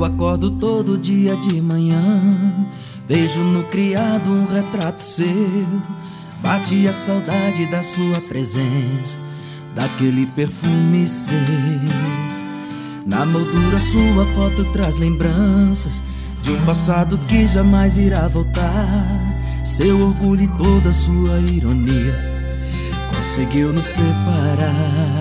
Eu acordo todo dia de manhã, vejo no criado um retrato seu. Bate a saudade da sua presença, daquele perfume seu. Na moldura sua foto traz lembranças de um passado que jamais irá voltar. Seu orgulho e toda sua ironia conseguiu nos separar.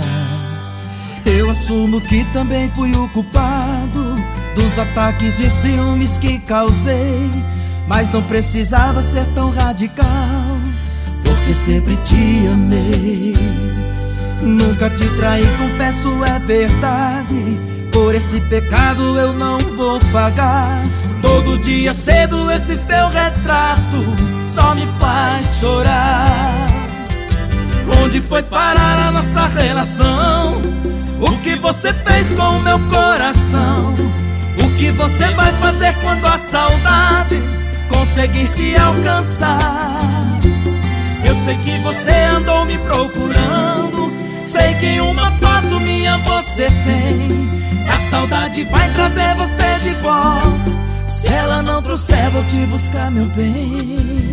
Eu assumo que também fui o culpado dos ataques de ciúmes que causei, mas não precisava ser tão radical, porque sempre te amei. Nunca te traí, confesso, é verdade. Por esse pecado eu não vou pagar. Todo dia cedo esse seu retrato só me faz chorar. Onde foi parar a nossa relação? O que você fez com o meu coração? O que você vai fazer quando a saudade conseguir te alcançar? Eu sei que você andou me procurando, sei que uma foto minha você tem. A saudade vai trazer você de volta. Se ela não trouxer, vou te buscar, meu bem.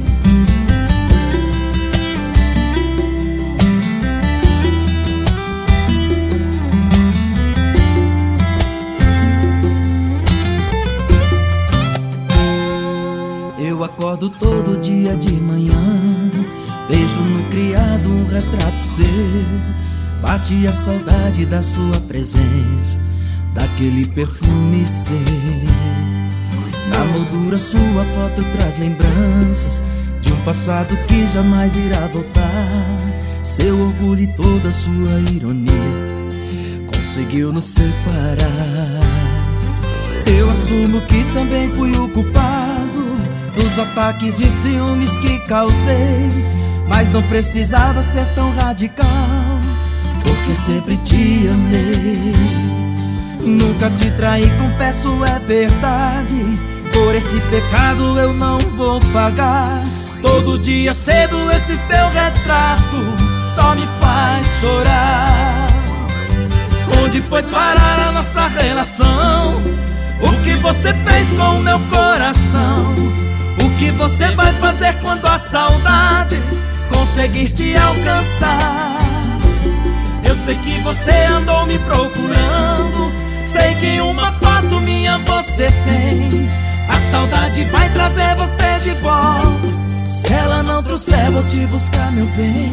Eu acordo todo dia de manhã, vejo no criado um retrato seu. Bate a saudade da sua presença, daquele perfume seu. Na moldura sua foto traz lembranças de um passado que jamais irá voltar. Seu orgulho e toda sua ironia conseguiu nos separar. Eu assumo que também fui o culpado dos ataques de ciúmes que causei, mas não precisava ser tão radical, porque sempre te amei. Nunca te traí, confesso, é verdade. Por esse pecado eu não vou pagar. Todo dia cedo esse seu retrato só me faz chorar. Onde foi parar a nossa relação? O que você fez com o meu coração? O que você vai fazer quando a saudade conseguir te alcançar? Eu sei que você andou me procurando, sei que uma foto minha você tem. A saudade vai trazer você de volta. Se ela não trouxer, vou te buscar, meu bem.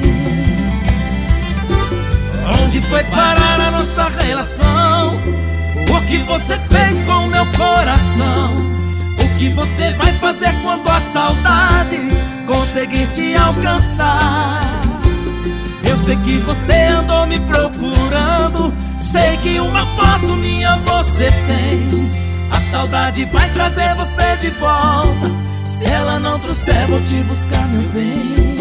Onde foi parar a nossa relação? O que você fez com o meu coração? O que você vai fazer quando a saudade conseguir te alcançar? Eu sei que você andou me procurando, sei que uma foto minha você tem. A saudade vai trazer você de volta. Se ela não trouxer, vou te buscar, meu bem.